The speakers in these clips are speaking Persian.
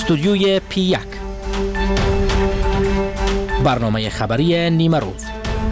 استودیوی P1 برنامه خبری نیمه روز.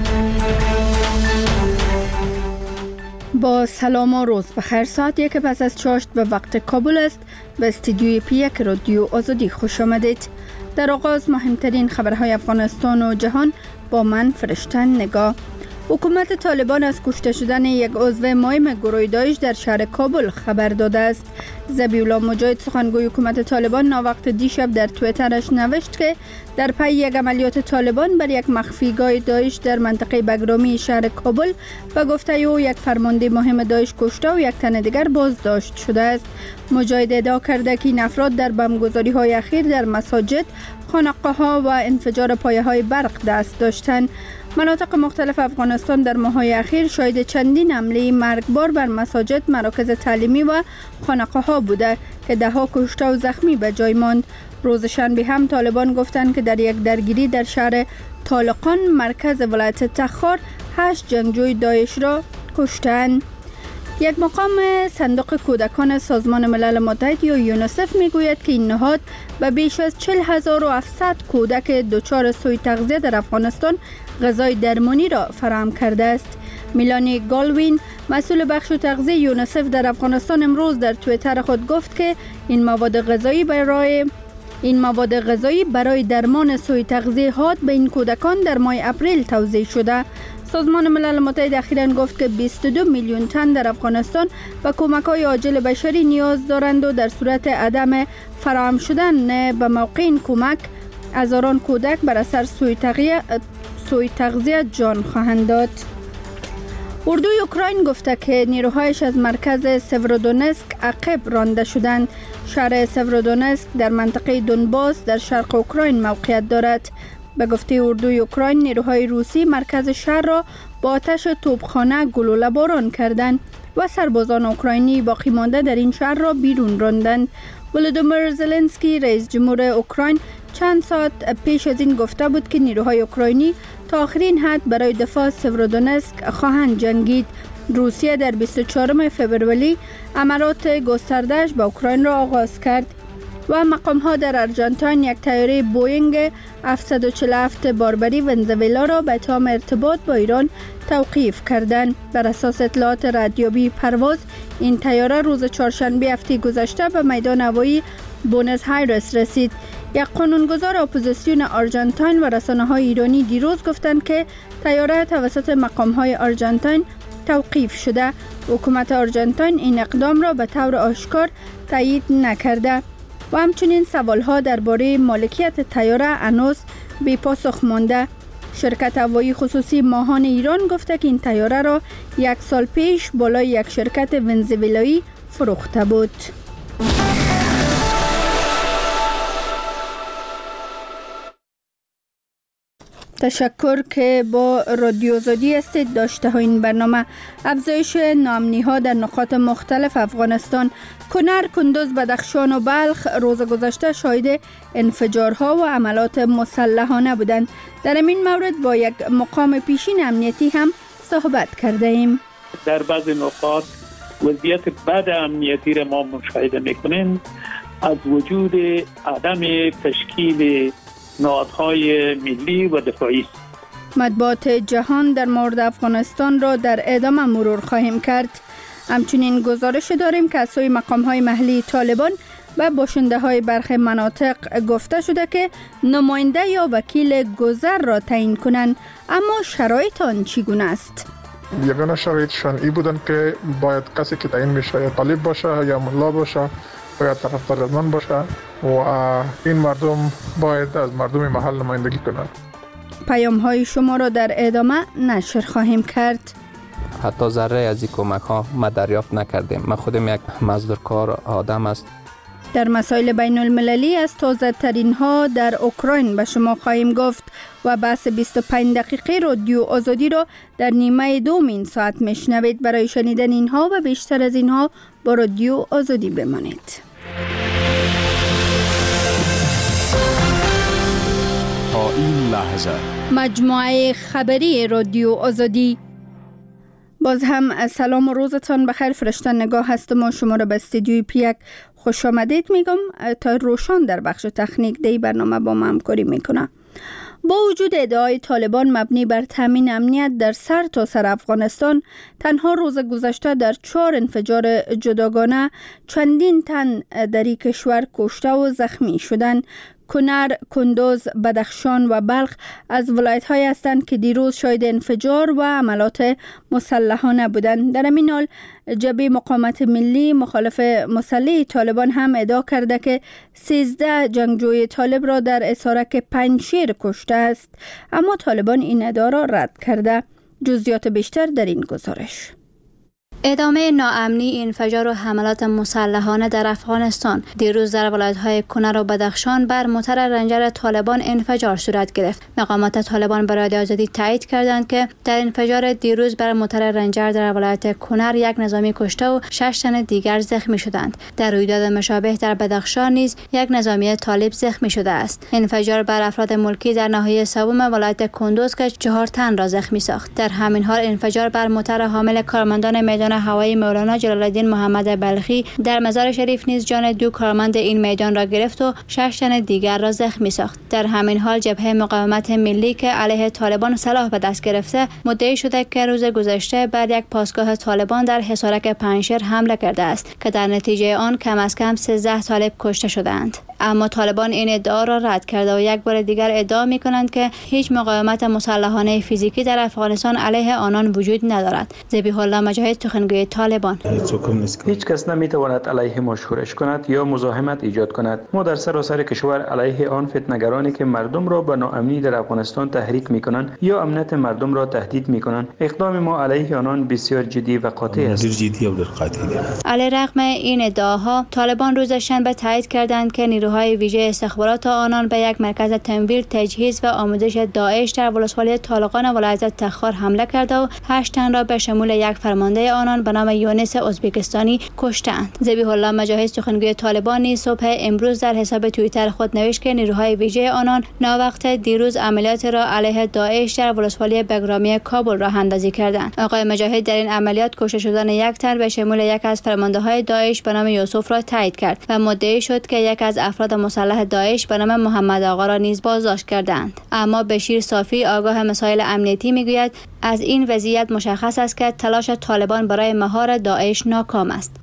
با سلام و روز بخیر. ساعت 1 پس از چاشت به وقت کابل است. به استودیوی P1 رادیو آزادی خوش آمدید. در آغاز مهمترین خبرهای افغانستان و جهان با من فرشتن نگاه. حکومت طالبان از کشته شدن یک عضو مهم گروه داعش در شهر کابل خبر داده است. ذبیح الله مجاهد سخنگوی حکومت طالبان ناوقت دیشب در توییترش نوشت که در پی یک عملیات طالبان بر یک مخفیگاه داعش در منطقه بگرامی شهر کابل به گفته او یک فرمانده مهم داعش کشته و یک تن دیگر بازداشت شده است. مجاهد ادعا کرده که این افراد در بمبگذاری‌های اخیر در مساجد، خانقاه‌ها و انفجار پایه‌های برق دست داشتند. مناطق مختلف افغانستان در ماه‌های اخیر شاهد چندین حمله مرگبار بر مساجد، مراکز تعلیمی و خانقاه‌ها بوده که ده‌ها کشته و زخمی به جای ماند. روز شنبه هم طالبان گفتند که در یک درگیری در شهر طالقان مرکز ولایت تخار 8 جنگجوی داعش را کشتند. یک مقام صندوق کودکان سازمان ملل متحد یا یونیسف میگوید که این نهاد به بیش از 40700 کودک دچار سوء تغذیه در افغانستان غذای درمانی را فراهم کرده است. میلانی گالوین مسئول بخش تغذیه یونیسف در افغانستان امروز در توییتر خود گفت که این مواد غذایی برای درمان سوء تغذیه حاد به این کودکان در ماه اپریل توزیع شده. سازمان ملل متحد اخیراً گفت که 22 میلیون تن در افغانستان به کمک‌های عاجل بشری نیاز دارند و در صورت عدم فراهم شدن به موقع این کمک هزاران کودک بر اثر سوء تغذیه جان خواهند داد. اردوی اوکراین گفته که نیروهایش از مرکز سورودونسک عقب رانده شدند. شهر سورودونسک در منطقه دونباس در شرق اوکراین موقعیت دارد. به گفته اردوی اوکراین نیروهای روسی مرکز شهر را با آتش توپخانه گلوله باران کردند و سربازان اوکراینی باقی مانده در این شهر را بیرون راندند. ولودیمیر زلنسکی رئیس جمهور اوکراین چند ساعت پیش از این گفته بود که نیروهای اوکراینی تا آخرین حد برای دفاع از سورودونسک خواهند جنگید. روسیه در 24 فوریه عملیات گسترده‌اش به اوکراین را آغاز کرد و مقام‌ها در آرژانتین یک طیاره بوئینگ 747 باربری ونزوئلا را به اتهام ارتباط با ایران توقیف کردند. بر اساس اطلاعات رادیویی پرواز این طیاره روز چهارشنبه هفته گذشته به میدان هوایی بونس آیرس رسید. یک قانونگذار اپوزیسیون آرژانتین و رسانه‌های ایرانی دیروز گفتند که طیاره توسط مقام‌های آرژانتین توقیف شده. حکومت آرژانتین این اقدام را به طور آشکار تایید نکرده و همچنین سوالها درباره مالکیت طیاره هنوز بی پاسخ مانده. شرکت هوایی خصوصی ماهان ایران گفته که این طیاره را 1 سال پیش بالای یک شرکت ونزوئلایی فروخته بود. تشکر که با رادیو آزادی هستید. داشته ها این برنامه افزایش ناامنی ها در نقاط مختلف افغانستان، کنر، کندوز، بدخشان و بلخ روز گذشته شاهد انفجارها و عملات مسلحانه بودند. در این مورد با یک مقام پیشین امنیتی هم صحبت کرده ایم. در بعضی نقاط وضعیت بد امنیتی را ما مشاهده میکنیم از وجود عدم تشکیل نهادهای ملی و دفاعی. مطبوعات جهان در مورد افغانستان را در ادامه مرور خواهیم کرد. همچنین گزارش داریم که از سوی مقام‌های محلی طالبان و باشنده‌های برخی مناطق گفته شده که نماینده یا وکیل گذر را تعیین کنند، اما شرایط آن چگونه است؟ یگانه شرایطشان این بودن که باید کسی که تعیین میشه یا طالب باشه یا ملا باشه باید طرفدار من باشه و این مردم باید از مردم محل نمایندگی کنند. پیام های شما را در ادامه نشر خواهیم کرد. حتی ذره از این کمک ها ما دریافت نکردیم. من خودم یک مزدورکار آدم است. در مسائل بین المللی از تازه ترین ها در اوکراین به شما خواهیم گفت و بحث 25 دقیقه رادیو آزادی را در نیمه دوم این ساعت میشنوید. برای شنیدن اینها و بیشتر از اینها با رادیو آزادی بمانید. تا این لحظه مجموعه خبری رادیو آزادی. باز هم سلام و روزتان بخیر. فرشتن نگاه هستم و شما را به استودیوی P1 خوش آمدید میگم تا روشان در بخش تکنیک دی برنامه با ما همکاری میکنه. با وجود ادعای طالبان مبنی بر تامین امنیت در سرتاسر افغانستان، تنها روز گذشته در 4 انفجار جداگانه چندین تن در این کشور کشته و زخمی شدند. کنر، کندوز، بدخشان و بلخ از ولایت‌های هستند که دیروز شاهد انفجار و عملات مسلحانه بودند. در همین حال جبهه مقاومت ملی مخالف مسلح طالبان هم ادعا کرده که 13 جنگجوی طالب را در اسارک پنجشیر کشته است، اما طالبان این ادعا را رد کرده. جزئیات بیشتر در این گزارش. ادامه ناامنی، انفجار و حملات مسلحانه در افغانستان. دیروز در ولایت‌های کنر و بدخشان بر موتر رنجر طالبان انفجار صورت گرفت. مقامات طالبان به رادیو آزادی تایید کردند که در انفجار دیروز بر موتر رنجر در ولایت کنر 1 نظامی کشته و 6 تن دیگر زخمی شدند. در رویداد مشابه در بدخشان نیز 1 نظامی طالب زخمی شده است. انفجار بر افراد ملکی در ناحیه سوم ولایت کندوز که 4 تن را زخمی ساخت. در همین حال انفجار بر موتر حامل کارمندان میدان هوایی مولانا جلال الدین محمد بلخی در مزار شریف نیز جان 2 کارمند این میدان را گرفت و 6 تن دیگر را زخمی ساخت. در همین حال جبهه مقاومت ملی که علیه طالبان سلاح به دست گرفته مدعی شده که روز گذشته بر یک پاسگاه طالبان در حصارک پنجشیر حمله کرده است که در نتیجه آن کم از کم 13 طالب کشته شدند. اما طالبان این ادعا را رد کرده و یک بار دیگر ادعا می‌کنند که هیچ مقاومت مسلحانه فیزیکی در افغانستان علیه آنان وجود ندارد. ذبیح الله مجاهد، سخنگوی طالبان: هیچ کس نمیتواند علیه ما شورش کند یا مزاحمت ایجاد کند. ما در سراسر کشور علیه آن فتنه‌گرانی که مردم را به ناامنی در افغانستان تحریک می‌کنند یا امنیت مردم را تهدید می‌کنند، اقدام ما علیه آنان بسیار جدی و قاطع است. علیرغم این ادعاها، طالبان روز شنبه تایید کردند که نیروهای ویژه استخبارات آنان به یک مرکز تمویل، تجهیز و آموزش داعش در ولسوالی طالقان ولایت تخار حمله کرده و 8 تن را به شمول یک فرمانده آنان به نام یونس ازبکستانی کشتند. ذبیح الله مجاهد، سخنگوی طالبان، نیز صبح امروز در حساب توییتر خود نوشت که نیروهای ویژه آنان ناوقت دیروز عملیات را علیه داعش در ولسوالی بگرامی کابل راه اندازی کردند. آقای مجاهد در این عملیات کشته شدن 1 تن به شمول یک از فرمانده‌های داعش به نام یوسف را تایید کرد و مدعی شد که یک از افراد مسلح داعش به نام محمد آقا را نیز بازداشت کردند. اما بشیر صافی، آگاه مسائل امنیتی، میگوید از این وضعیت مشخص است که تلاش طالبان برای مهار داعش ناکام است.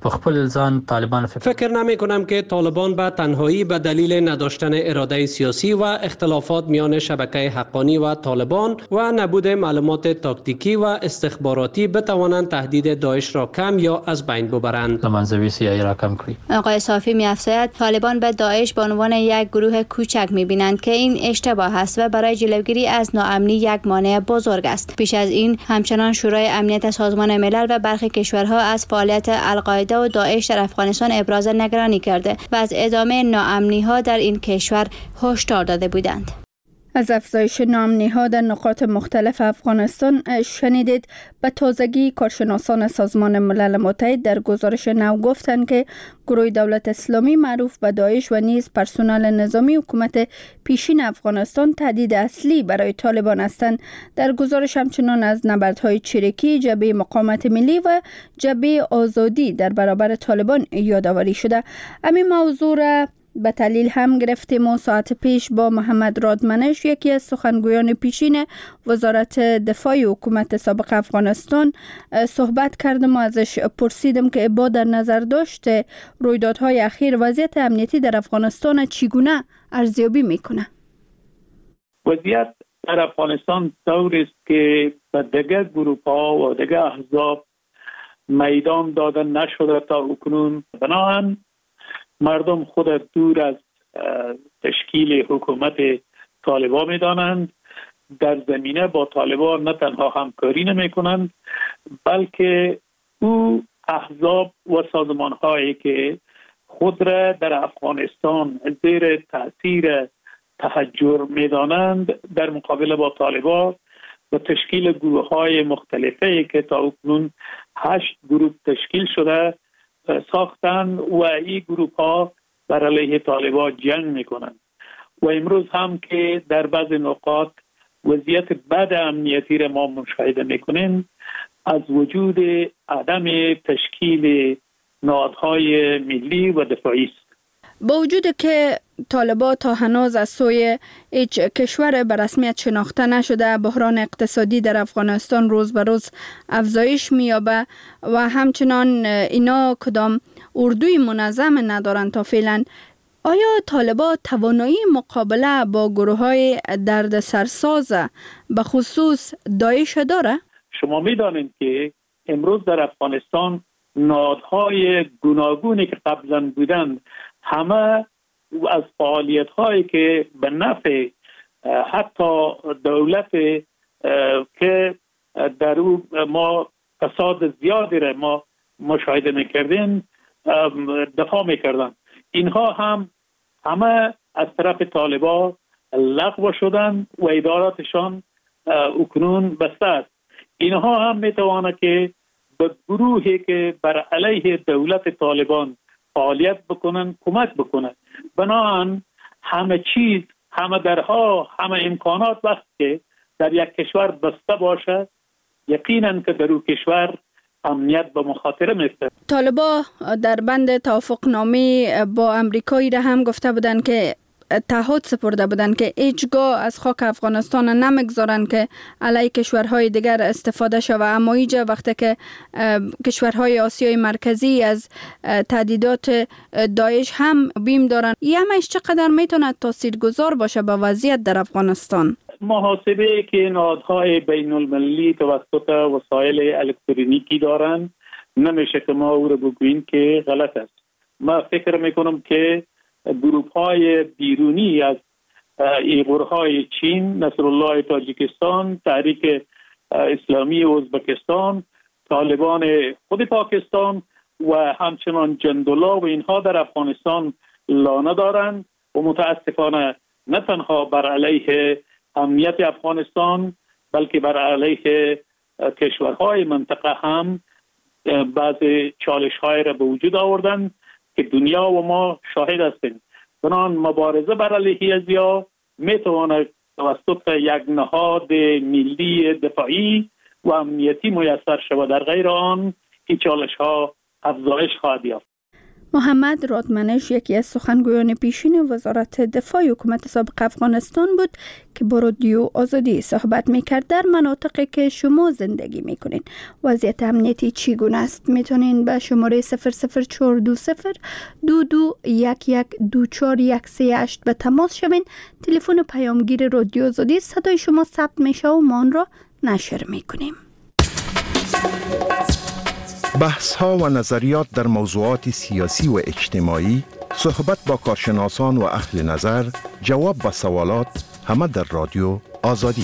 فکر نمی کنم که طالبان به تنهایی به دلیل نداشتن اراده سیاسی و اختلافات میان شبکه حقانی و طالبان و نبود معلومات تاکتیکی و استخباراتی بتوانند تهدید داعش را کم یا از بین ببرند. آقای صافی می‌افزاید طالبان به داعش به عنوان یک گروه کوچک می‌بینند که این اشتباه است و برای جلوگیری از ناامنی یک مانع بزرگ است. پیش از این همچنان شورای امنیت سازمان ملل و برخی کشورها از فعالیت القاعده و داعش در افغانستان ابراز نگرانی کرده و از ادامه ناامنی‌ها در این کشور هشدار داده بودند. از افزایش ناامنی‌ها در نقاط مختلف افغانستان شنیدید. به تازگی کارشناسان سازمان ملل متحد در گزارش نو گفتند که گروه دولت اسلامی معروف به داعش و نیز پرسنل نظامی حکومت پیشین افغانستان تهدید اصلی برای طالبان هستند. در گزارش همچنان از نبردهای چریکی، جبهه مقاومت ملی و جبهه آزادی در برابر طالبان یادآوری شده. همین موضوع را به تحلیل هم گرفتیم و ساعت پیش با محمد رادمنش، یکی از سخنگویان پیشین وزارت دفاع حکومت سابق افغانستان، صحبت کردم و ازش پرسیدم که با در نظر داشته رویدادهای اخیر وضعیت امنیتی در افغانستان چگونه ارزیابی میکنه؟ وضعیت در افغانستان طوری است که به دیگر گروه‌ها و دیگر احزاب میدان داده نشده تا اکنون. بنابراین مردم خود دور از تشکیل حکومت طالبان می‌دانند. در زمینه با طالبان نه تنها همکاری نمی‌کنند، بلکه او احزاب و سازمان‌هایی که خود را در افغانستان زیر تأثیر تحجر می‌دانند در مقابله با طالبان و تشکیل گروه‌های مختلفی که تا اکنون 8 گروه تشکیل شده ساختن و این گروه ها بر علیه طالبان جنگ میکنند و امروز هم که در بعض نقاط وضعیت بد امنیتی را ما مشاهده میکنیم از وجود عدم تشکیل نهادهای ملی و دفاعی است. با وجود که طالبان تا هنوز از سوی هیچ کشور به رسمیت شناخته نشده، بحران اقتصادی در افغانستان روز به روز افزایش می‌یابد و همچنان اینا کدام اردوی منظم ندارند تا فعلا. آیا طالبان توانایی مقابله با گروه‌های دردسرساز به خصوص داعش داره؟ شما می‌دانید که امروز در افغانستان نهادهای گوناگونی که قبلا بودند همه از فعالیت‌هایی که به نفع حتی دولت که در او ما فساد زیادی را ما مشاهده می‌کردیم دفاع می‌کردند، اینها هم همه از طرف طالبان لغو شدند و اداراتشان اکنون بسته است. اینها هم می‌تواند که به گروهی که بر علیه دولت طالبان فعالیت بکنن کمک بکنن. بنابراین همه چیز، همه درها، همه امکانات وقت که در یک کشور بسته باشه، یقینا که در اون کشور امنیت به مخاطره میفته. طالبان در بند توافقنامه با امریکایی را هم گفته بودند که تعهد سپرده بودند که هیچگاه از خاک افغانستان نمیگذارند که علیه کشورهای دیگر استفاده شود. اما اینجا وقتی که کشورهای آسیای مرکزی از تهدیدات داعش هم بیم دارند، این همش چقدر میتونه تاثیرگذار باشه به وضعیت در افغانستان؟ محاسبه که نهادهای بین المللی توسط وسایل الکترونیکی دارند نمیشه که ما او رو بگوییم که غلط است. ما فکر میکنم که گروه‌های بیرونی از ایغورهای چین، نصرالله تاجیکستان، تحریک اسلامی ازبکستان، طالبان خود پاکستان و همچنان جندولا و اینها در افغانستان لانه دارند و متاسفانه نه تنها بر علیه امنیت افغانستان بلکه بر علیه کشورهای منطقه هم بعض چالش‌های را به وجود آوردند که دنیا و ما شاهد هستیم. بنابراین مبارزه بر علیه ازیا میتواند توسط یک نهاد ملی دفاعی و امنیتی میسر شود، در غیر آن این چالش‌ها افزایش خواهد یافت. محمد رادمنش یکی از سخنگویان پیشین وزارت دفاع حکومت سابق افغانستان بود که با رادیو آزادی صحبت میکرد. در مناطقی که شما زندگی میکنین وضعیت امنیتی چگونه است؟ میتونین به شماره 00420 2211241138 به تماس شوین. تلفن پیامگیر رادیو آزادی، صدای شما ثبت میشه و ما آن را نشر میکنیم. بحث ها و نظریات در موضوعات سیاسی و اجتماعی، صحبت با کارشناسان و اهل نظر، جواب به سوالات، همه در رادیو آزادی.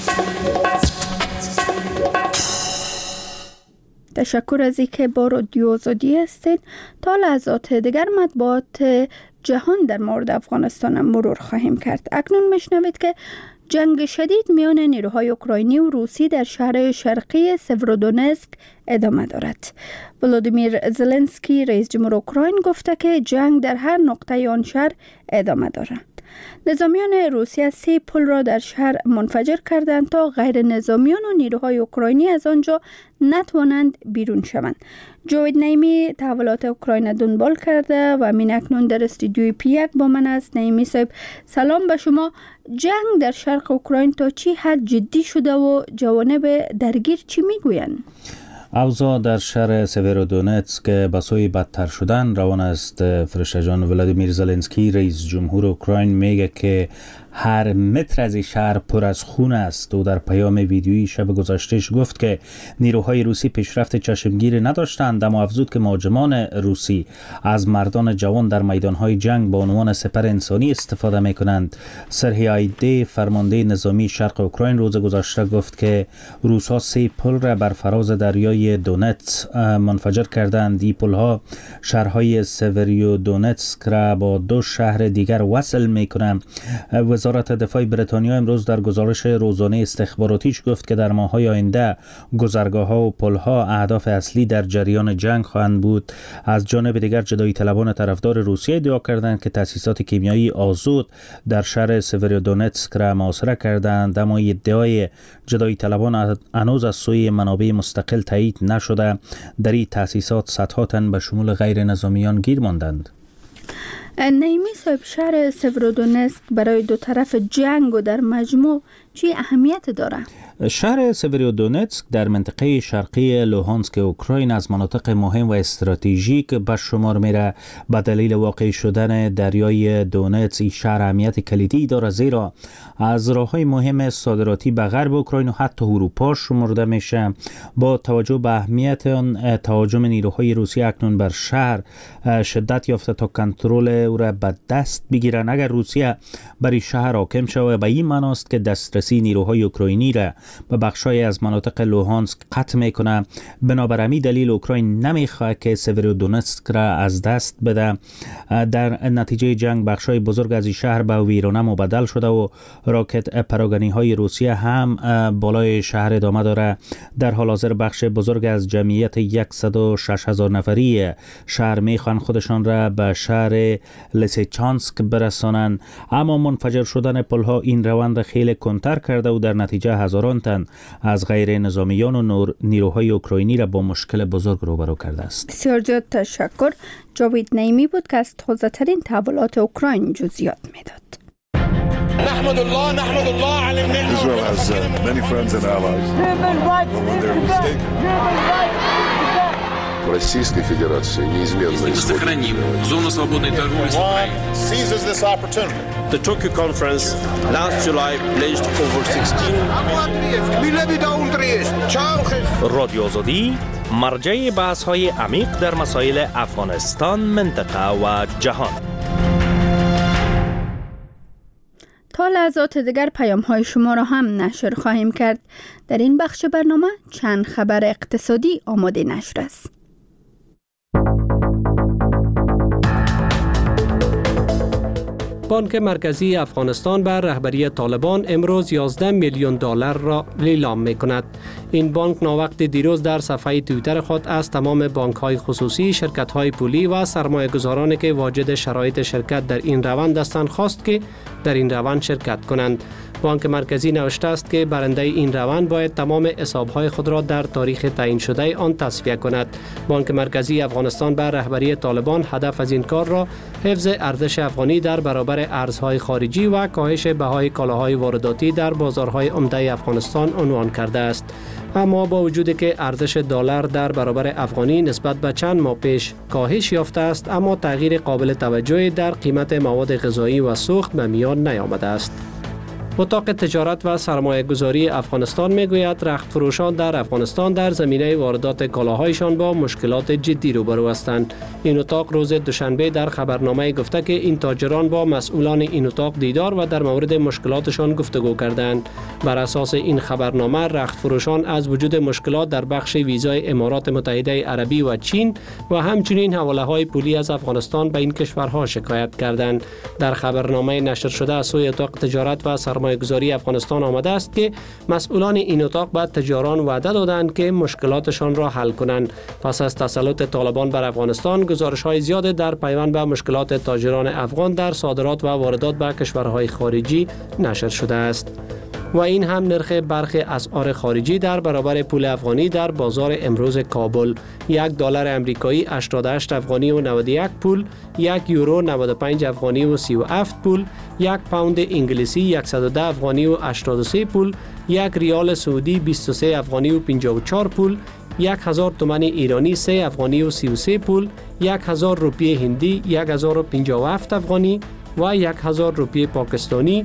تشکر از اینکه با رادیو آزادی هستید. تا لحظات دیگر مطبوعات جهان در مورد افغانستان مرور خواهیم کرد. اکنون میشنوید که جنگ شدید میان نیروهای اوکراینی و روسی در شهر شرقی سورودونتسک ادامه دارد. ولودیمیر زلنسکی رئیس جمهور اوکراین گفته که جنگ در هر نقطه آن شهر ادامه دارد. نظامیان روسیه 3 پل را در شهر منفجر کردند تا غیر نظامیان و نیروهای اوکراینی از آنجا نتوانند بیرون شوند. جوید نیمی تحولات اوکراین دنبال کرده و من اکنون در استودیوی پی1 با من است. نیمی صاحب سلام به شما. جنگ در شرق اوکراین تا چی حد جدی شده و جوانب درگیر چی میگویند؟ اوضاع در شهر سورودونتسک به سوی بدتر شدن روان است. فرشته جان، ولادیمیر زلنسکی رئیس جمهور اوکراین میگه که هر متر از این شهر پر از خون است. او در پیام ویدیویی شب گذشتهش گفت که نیروهای روسی پیشرفت چشمگیری نداشتند، اما افزود که مهاجمان روسی از مردان جوان در میدانهای جنگ با عنوان سپر انسانی استفاده میکنند. سرهی آیده فرمانده نظامی شرق اوکراین روز گذشته گفت که روس‌ها 3 پل را بر فراز دریای دونتس منفجر کردند. این پل‌ها شهرهای سوریودونتسک را با 2 شهر دیگر وصل میکنند. وزارت دفاع بریتانیا امروز در گزارش روزانه استخباراتیش گفت که در ماه‌های آینده گذرگاه‌ها و پل‌ها اهداف اصلی در جریان جنگ خواهند بود. از جانب دیگر جدایی طلبان طرفدار روسیه ادعا کردند که تأسیسات کیمیایی آزود در شهر سویرودونتسک را محاصره کردند، اما ادعای جدایی طلبان هنوز از سوی منابع مستقل تایید نشده. در این تأسیسات صدها تن به شمول غیر نظامیان گیر ماندند. نعیمی صاحب، شهر سویرودونتسک برای دو طرف جنگ و در مجموع چی اهمیت داره؟ شهر سویرودونتسک در منطقه شرقی لوهانسک اوکراین از مناطق مهم و استراتژیک به شمار میره. به دلیل واقع شدن دریای دونتس این شهر اهمیت کلیدی داره، زیرا از راههای مهم صادراتی به غرب اوکراین و حتی اروپا شمرده میشه. با توجه به اهمیت آن، تهاجم نیروهای روسیه اکنون بر شهر شدت یافته تا کنترل او را به دست بگیرن. اگر روسیه بر شهر حاکم شود، به این معنی است که دسترسی نیروهای اوکراینی را به بخشای از مناطق لوهانسک قطع میکنه. بنابر همین دلیل اوکراین نمیخواد که سویرودونتسک را از دست بده. در نتیجه جنگ بخشای بزرگ از این شهر به ویرانه مبدل شده و راکت پراگنی های روسیه هم بالای شهر ادامه داره. در حال حاضر بخش بزرگ از جمعیت 106,000 نفری شهر میخوان خودشان را به شهر لیسیچانسک برسانند، اما منفجر شدن پلها این روند خیلی کنتر کرده و در نتیجه هزاران تن از غیر نظامیان و نیروهای اوکراینی را با مشکل بزرگ روبرو کرده است. بسیار زیاد تشکر. جاوید نعیمی بود که از تازه ترین تحولات اوکراین جزئیات میداد. نحمد الله على النعمة. Israel has many friends and allies. Российской Федерации неизменно сохраним зону свободной торговли с Украиной. Seizes this opportunity. The Tokyo conference last July pledged over 16. رادیو آزادی مرجع بحث‌های عمیق در مسائل افغانستان، منطقه و جهان. تا لحظات دیگر پیام‌های شما را هم نشر خواهیم کرد. در این بخش برنامه چند خبر اقتصادی آماده نشر است. بانک مرکزی افغانستان بر رهبری طالبان امروز 11 میلیون دلار را لیلام می‌کند. این بانک ناوقت دیروز در صفحه توییتر خود از تمام بانک‌های خصوصی، شرکت‌های پولی و سرمایه‌گذارانی که واجد شرایط شرکت در این روند هستند خواست که در این روند شرکت کنند. بانک مرکزی نوشته است که برنده این روند باید تمام حساب‌های خود را در تاریخ تعیین شده آن تصفیه کند. بانک مرکزی افغانستان بر رهبری طالبان هدف از این کار را حفظ ارزش افغانی در برابر ارزهای خارجی و کاهش بهای کالاهای وارداتی در بازارهای عمده افغانستان عنوان کرده است. اما با وجودی که ارزش دلار در برابر افغانی نسبت به چند ماه پیش کاهش یافته است، اما تغییر قابل توجهی در قیمت مواد غذایی و سوخت به میان نیامده است. اتاق تجارت و سرمایه گذاری افغانستان میگوید رخت فروشان در افغانستان در زمینه واردات کالاهایشان با مشکلات جدی روبرو هستند. این اتاق روز دوشنبه در خبرنامه گفته که این تاجران با مسئولان این اتاق دیدار و در مورد مشکلاتشان گفتگو کردند. بر اساس این خبرنامه رخت فروشان از وجود مشکلات در بخش ویزای امارات متحده عربی و چین و همچنین حواله‌های پولی از افغانستان به این کشورها شکایت کردند. در خبرنامه نشر شده از سوی اتاق تجارت و سرمایه‌گذاری افغانستان آمده است که مسئولان این اتاق به تجاران وعده دادند که مشکلاتشان را حل کنند. پس از تسلط طالبان بر افغانستان، گزارش‌های زیاد در پیوند به مشکلات تاجران افغان در صادرات و واردات به کشورهای خارجی نشر شده است. و این هم نرخ برخی اسعار خارجی در برابر پول افغانی در بازار امروز کابل: $1 امریکایی 88 افغانی و 91 پول، $1 یورو 95 افغانی و 37 پول، $1 پوند انگلیسی 110 افغانی و 83 پول، $1 ریال سعودی 23 افغانی و 54 پول، 1000 تومان ایرانی 3 افغانی و 33 پول، 1000 روپیه هندی 1057 افغانی و 1000 روپیه پاکستانی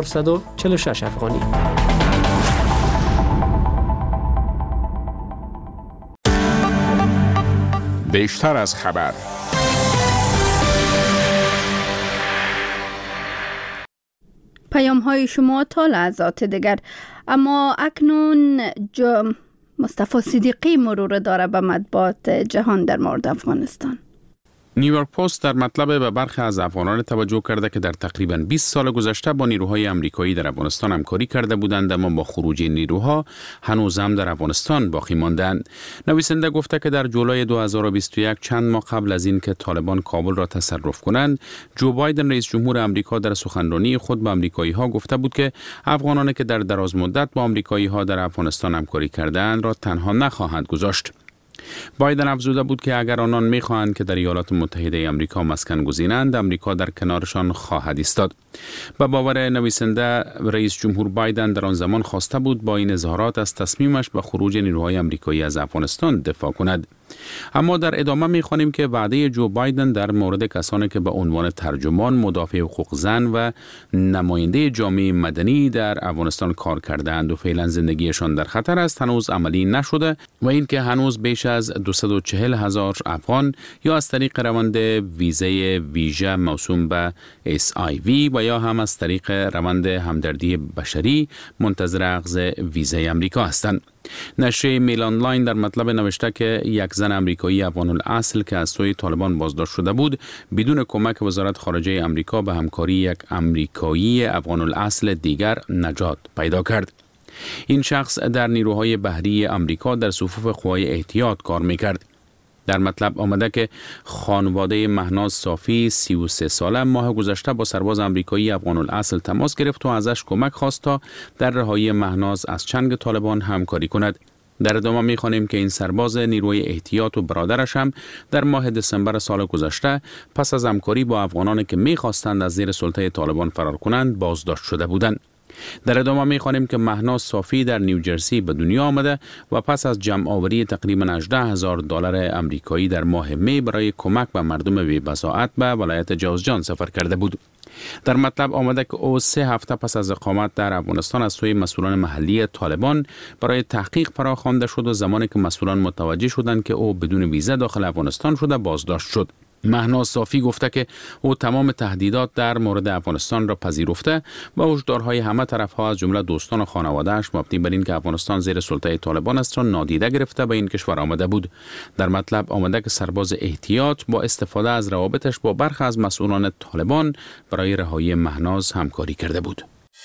446 افغانی. بیشتر از خبر. پیام های شما تا لحظات دیگر. اما اکنون مصطفی صدیقی مرور داره به مطبوعات جهان در مورد افغانستان. نیویورک پست در مطلب به برخی از افغانان توجه کرده که در تقریباً 20 سال گذشته با نیروهای آمریکایی در افغانستان همکاری کرده بودند، اما با خروج نیروها هنوز هم در افغانستان باقی ماندند. نویسنده گفته که در جولای 2021 چند ماه قبل از اینکه طالبان کابل را تصرف کنند، جو بایدن رئیس جمهور آمریکا در سخنرانی خود به آمریکایی‌ها گفته بود که افغانانی که در دراز مدت با آمریکایی‌ها در افغانستان همکاری کردند را تنها نخواهند گذاشت. بایدن افزوده بود که اگر آنان می‌خواهند که در ایالات متحده آمریکا مسکن گزینند، آمریکا در کنارشان خواهد ایستاد. به باور نویسنده، رئیس جمهور بایدن در آن زمان خواسته بود با این اظهارات از تصمیمش به خروج نیروهای آمریکایی از افغانستان دفاع کند. اما در ادامه می‌خوانیم که وعده جو بایدن در مورد کسانی که به عنوان ترجمان، مدافع حقوق زن و نماینده جامعه مدنی در افغانستان کار کردند و فعلا زندگیشان در خطر است هنوز عملی نشده و اینکه هنوز بیش از 240,000 افغان یا از طریق روند ویزه ویژه موسوم به SIV و یا هم از طریق روند همدردی بشری منتظر اخذ ویزه آمریکا هستند. نشریه میل آنلاین در مطلب نوشته که یک زن آمریکایی افغان الاصل که از سوی طالبان بازداشت شده بود، بدون کمک وزارت خارجه آمریکا به همکاری یک آمریکایی افغان الاصل دیگر نجات پیدا کرد. این شخص در نیروهای بحری آمریکا در صفوف قوای احتیاط کار میکرد. در مطلب آمده که خانواده مهناز صافی 33 ساله ماه گذشته با سرباز آمریکایی افغان الاصل تماس گرفت و ازش کمک خواست تا در رهایی مهناز از چنگ طالبان همکاری کند. در ادامه می‌خوانیم که این سرباز نیروی احتیاط و برادرش هم در ماه دسامبر سال گذشته پس از همکاری با افغانانی که می‌خواستند از زیر سلطه طالبان فرار کنند بازداشت شده بودند. در ادامه می‌خوانیم که مهناز صافی در نیوجرسی به دنیا آمده و پس از جمع آوری تقریباً 18,000 دلار آمریکایی در ماه می برای کمک به مردم بی‌بضاعت به ولایت جوزجان سفر کرده بود. در مطلب آمده که او 3 هفته پس از اقامت در افغانستان از سوی مسئولان محلی طالبان برای تحقیق فراخوانده شد و زمانی که مسئولان متوجه شدند که او بدون ویزا داخل افغانستان شده بازداشت شد. مهناز صافی گفته که او تمام تهدیدات در مورد افغانستان را پذیرفته و هشدارهای همه طرفها از جمله دوستان و خانواده‌اش مبنی بر اینکه افغانستان زیر سلطه طالبان است را نادیده گرفته به این کشور آمده بود. در مطلب آمده که سرباز احتیاط با استفاده از روابطش با برخی از مسئولان طالبان برای رهایی مهناز همکاری کرده بود.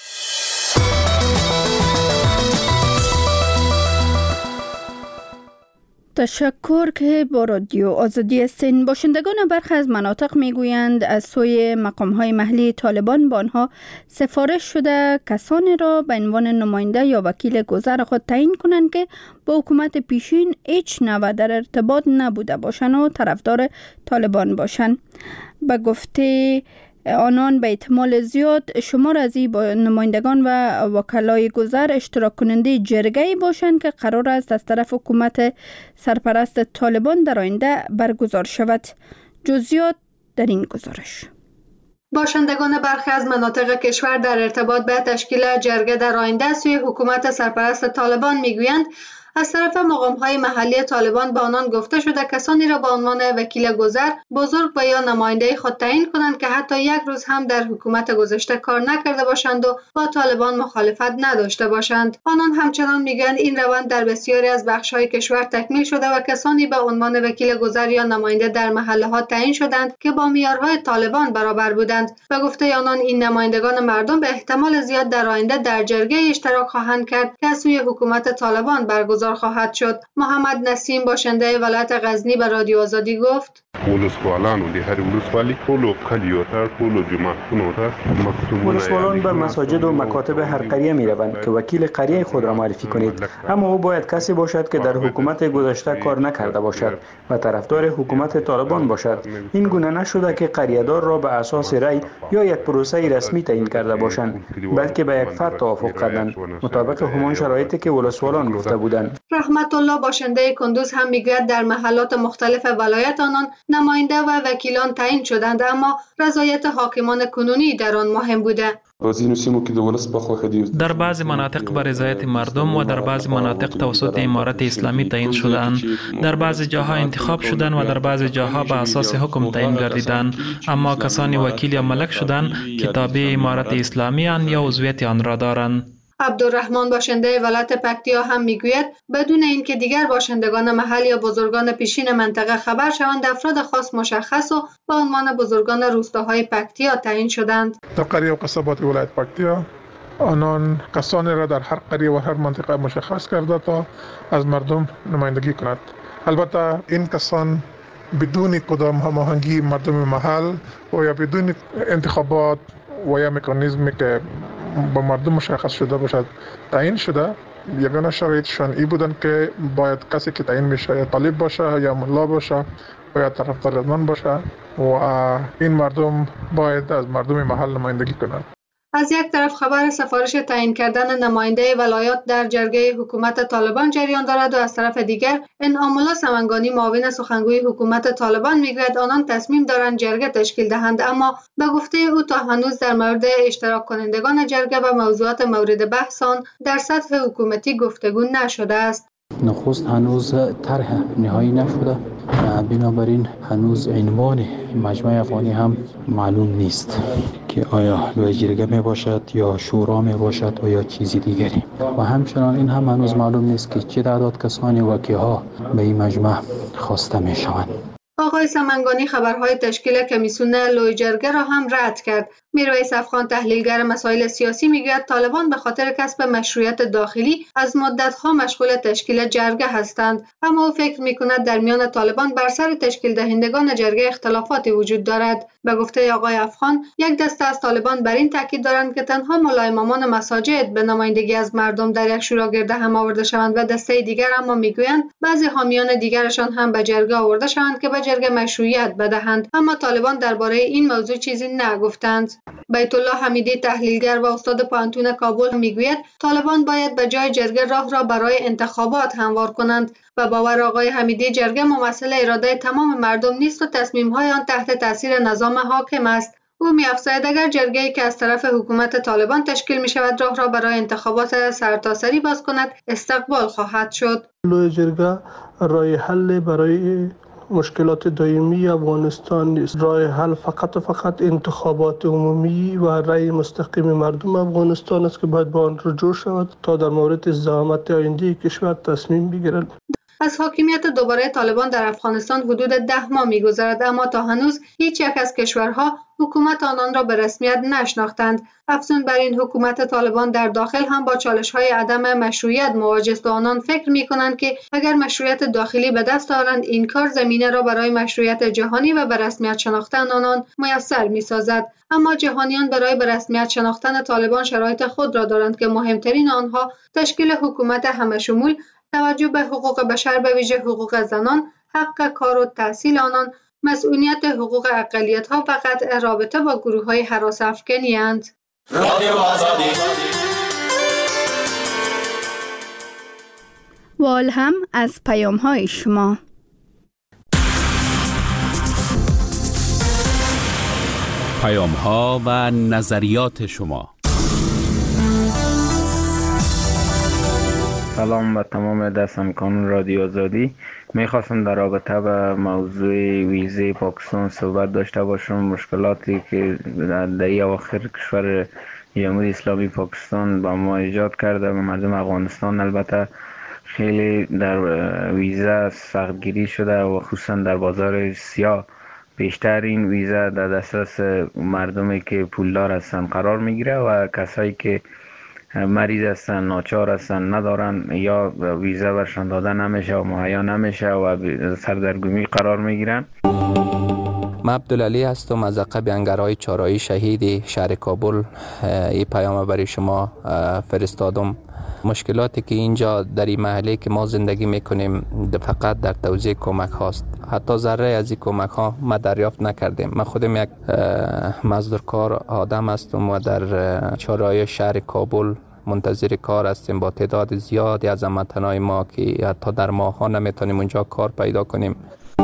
تشکر که با رادیو آزادی هستین. باشندگان برخی از مناطق میگویند از سوی مقام‌های محلی طالبان با آنها سفارش شده کسانی را به عنوان نماینده یا وکیل گذر خود تعیین کنند که با حکومت پیشین هیچ نوع در ارتباط نبوده باشند و طرفدار طالبان باشند. به گفته آنان به احتمال زیاد شمار از این نمایندگان و وکلای گذر اشتراک کننده جرگه‌ای باشند که قرار است از طرف حکومت سرپرست طالبان در آینده برگزار شود. جزئیات در این گزارش. باشندگان برخی از مناطق کشور در ارتباط به تشکیل جرگه در آینده سوی حکومت سرپرست طالبان میگویند از طرف مقام‌های محلی طالبان به آنان گفته شده کسانی را به عنوان وکیل گذر، بزرگ و یا نماینده خود تعیین کنند که حتی یک روز هم در حکومت گذشته کار نکرده باشند و با طالبان مخالفت نداشته باشند. آنان همچنان میگویند این روند در بسیاری از بخش‌های کشور تکمیل شده و کسانی به عنوان وکیل گذر یا نماینده در محله‌ها تعیین شدند که با معیارهای طالبان برابر بودند. به گفته آنان این نمایندگان مردم به احتمال زیاد در آینده در جرگه اشتراک خواهند کرد که از سوی حکومت طالبان برگزار خواهد شد. محمد نسیم باشنده ولایت غزنی به رادیو آزادی گفت: ولسوالان به مساجد و مکاتب هر قریه می روند که وکیل قریه خود را معرفی کنید، اما او باید کسی باشد که در حکومت گذشته کار نکرده باشد و طرفدار حکومت طالبان باشد. این گونه نشده که قریه‌دار را به اساس رأی یا یک پروسه رسمی تعیین کرده باشند، بلکه به یک فرد توافق کردند مطابق همان شرایطی که ولسوالان گفته بودند. رحمت الله باشنده کندوز هم میگوید در محلات مختلف ولایت آنان نماینده و وکیلان تعیین شدند، اما رضایت حاکمان کنونی در آن مهم بوده. در بعضی مناطق به رضایت مردم و در بعضی مناطق توسط امارت اسلامی تعیین شدند. در بعضی جاها انتخاب شدند و در بعضی جاها به اساس حکم تعیین گردیدند، اما کسانی وکیل یا ملک شدند که تابع امارت اسلامی اند یا عضویت آن را دارند. عبدالرحمن باشنده ولایت پکتیا هم میگوید بدون اینکه دیگر باشندگان محل یا بزرگان پیشین منطقه خبر شوند، افراد خاص مشخص و به عنوان بزرگان روستاهای پکتیا تعیین شدند. در قریه و قصبات ولایت پکتیا آنان کسانی را در هر قریه و هر منطقه مشخص کرده تا از مردم نمایندگی کند. البته این کسان بدون کدام هماهنگی مردم محل و یا بدون انتخابات و یا مکانیزمی که با مردم مشخص شده باشد تعیین شده. یگانه شرایطشان ای بودن که باید کسی که تعیین میشه یا طالب باشه یا ملا باشه و یا طرفدار رضوان باشه و این مردم باید از مردم محل نمایندگی کنند. از یک طرف خبر سفارش تعیین کردن نماینده ولایات در جرگه حکومت طالبان جریان دارد و از طرف دیگر انعام الله سمنگانی معاون سخنگوی حکومت طالبان میگوید آنان تصمیم دارند جرگه تشکیل دهند، اما به گفته او تا هنوز در مورد اشتراک کنندگان جرگه و موضوعات مورد بحث آن در سطح حکومتی گفتگو نشده است. نخست هنوز طرح نهایی نشده، بنابراین هنوز عنوان مجمع افغانی هم معلوم نیست که آیا لوی جرگه می باشد یا شورا می باشد و یا چیزی دیگری، و همچنان این هم هنوز معلوم نیست که چه تعداد کسانی و کیها به این مجمع خواسته می شوند. آقای سمنگانی خبرهای تشکیل کمیسیون لوی جرگه را هم رد کرد. میرویس افغان تحلیلگر مسائل سیاسی میگوید طالبان به خاطر کسب مشروعیت داخلی از مدت‌ها مشغول تشکیل جرگه هستند، اما او فکر می‌کند در میان طالبان بر سر تشکیل دهندگان جرگه اختلافاتی وجود دارد. به گفته آقای افغان یک دسته از طالبان بر این تاکید دارند که تنها مولای امامان مساجد به نمایندگی از مردم در یک شورا گرد هم آورده شوند و دسته دیگر اما میگویند بعضی حامیان دیگرشان هم به جرگه آورده شوند که به جرگه مشروعیت بدهند، اما طالبان درباره این موضوع چیزی نگفتند. بیت الله حمیدی تحلیلگر و استاد پانتون کابل میگوید طالبان باید به جای جرگه راه را برای انتخابات هموار کنند و باور آقای حمیدی جرگه ممثل اراده تمام مردم نیست و تصمیم‌های آن تحت تاثیر نظام حاکم است. او می‌افزاید اگر جرگه‌ای که از طرف حکومت طالبان تشکیل می‌شود راه را برای انتخابات سرتاسری باز کند، استقبال خواهد شد. لوی جرگه راه حل برای مشکلات دائمی افغانستان نیست. راه حل فقط انتخابات عمومی و رأی مستقیم مردم افغانستان است که باید با آن رجوع شود تا در مورد زعامت آینده کشور تصمیم بگیرد. از حاکمیت دوباره طالبان در افغانستان حدود 10 ماه می‌گذرد، اما تا هنوز هیچ یک از کشورها حکومت آنان را به رسمیت نشناختند. افزون بر این حکومت طالبان در داخل هم با چالش‌های عدم مشروعیت مواجه است و آنان فکر می‌کنند که اگر مشروعیت داخلی به دست آورند این کار زمینه را برای مشروعیت جهانی و به رسمیت شناختن آنان میسر می‌سازد. اما جهانیان برای به رسمیت شناختن طالبان شرایط خود را دارند که مهمترین آنها تشکیل حکومت همه‌شمول، توجه به حقوق بشر به ویژه حقوق زنان، حق کار و تحصیل آنان، مسئولیت حقوق اقلیت‌ها و قطع رابطه با گروه‌های هراس افکنی اند. وال هم از پیام‌های شما. پیام‌ها و نظریات شما. سلام به تمام دستمکان رادیو آزادی. میخواستم در رابطه به موضوع ویزه پاکستان صحبت داشته باشم. مشکلاتی که در اواخر کشور جمهوری اسلامی پاکستان با ما ایجاد کرده و مردم افغانستان البته خیلی در ویزه سختگیری شده و خصوصا در بازار سیاه بیشتر این ویزه در دسترس مردمی که پولدار هستند قرار میگیره و کسایی که مریض هستن، ناچار هستن، ندارن یا ویزه برشان داده نمیشه و مهیا نمیشه و سردرگمی قرار میگیرن. من عبدالعلی هستم از عقب انگرهای چهارراه شهید شهر کابل. این پیام برای شما فرستادم. مشکلاتی که اینجا در این محله که ما زندگی میکنیم فقط در توزیع کمک هاست. حتی ذره از این کمک ها ما دریافت نکردیم. من خودم یک مزدورکار آدم هستم و در چهارراه شهر کابل منتظر کار هستیم با تعداد زیادی از هموطنان ما که حتی در ماه ها نمیتونیم اونجا کار پیدا کنیم.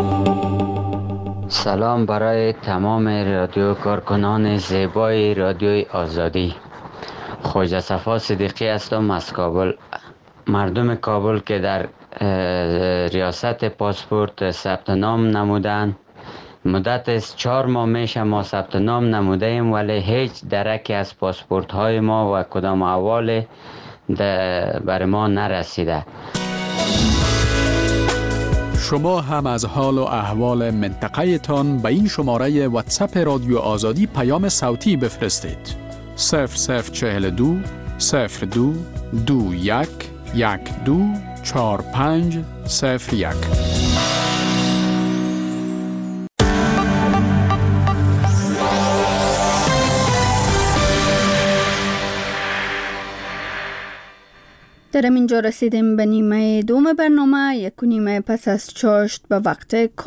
سلام برای تمام رادیو کارکنان زیبای رادیوی آزادی. خواجه صفا صدیقی هستم از کابل. مردم کابل که در ریاست پاسپورت ثبت نام نمودن، مدت از 4 ماه میشه ما ثبت نام نموده ایم ولی هیچ درکی از پاسپورت های ما و کدام احوال بر ما نرسیده. شما هم از حال و احوال منطقه تان به این شماره واتساپ رادیو آزادی پیام صوتی بفرستید. 0042 02 21 12 45 01. در اینجا رسیدیم به نیمه دوم برنامه. 1 نیمه پس از چاشت به وقت